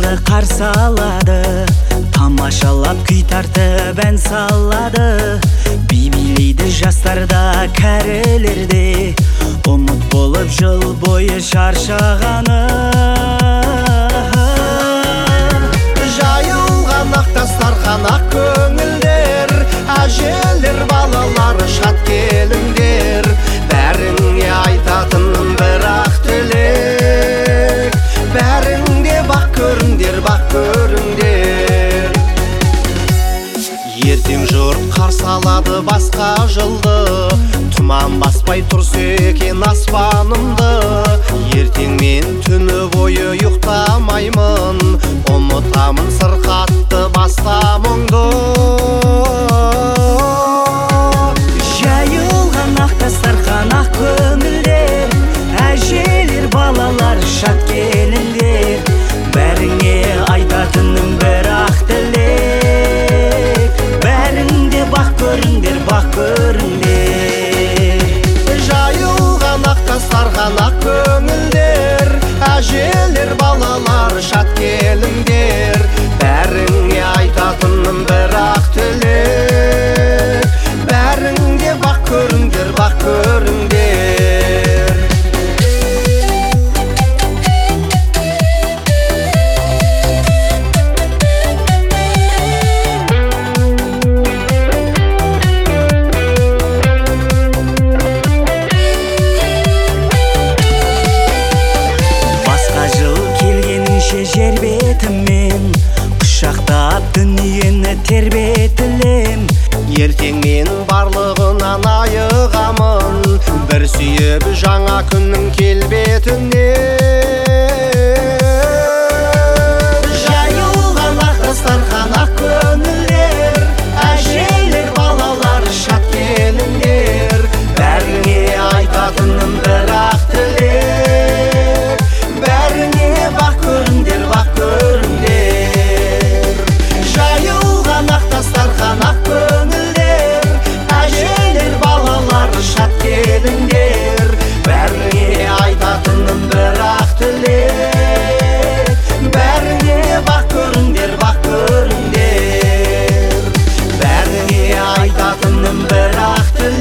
қарсы алады, тамашалап күй тартып ән салады. Би билейді жастарда, кәрілерде, ұмыт болып жыл бойы шаршағаны. Жайылған ақ дастархан, ақ көңілдер, әжелер, балалар, шат келіңдер. Бәріңе айтатыным бір ақ тілек, бәріңде бақ көріңдер, бақ көріңдер. Ертең жұрт қарсы алады басқа жылды, тұман баспай тұрса екен аспанымды. Ертең мен түні бойы ұйықтамаймын, ұмытамын сырқатты баста мұңды. Жайылған ақ дастархан, ақ көңілдер, әжелер, балалар, шат келіңдер. Бәріңе айтатыным бір ақ тілек, бәріңде бақ көріңдер, бақ көріңдер. Жайылған ақ дастархан, ақ көңілдер, әжелер, балалар, шат келіңдер. Бәріңе айтатыным бір ақ тілек, бәріңде бақ көріңдер, бақ көріңдер. Жер бетімен құшақтап дүниені тербетілем. Ертең мен барлығынан айығамын, бір сүйіп жаңа күннің келбетіне. Жайылған ақ дастархан, ақ көңілдер, әжелер, балалар, шат келіңдер. Бәріңе айтатыным бір ақ тілек, бәріңе бақ көріңдер, бақ көріңдер. Жайылған ақ дастархан, ақ көңілдер, әжелер, балалар, шат келіңдер. Бәріңе айтатыным бір ақ тілек, бәріңе бақ көріңдер, бақ көріңдер. Бәріңе айтатыным бір ақ тілек.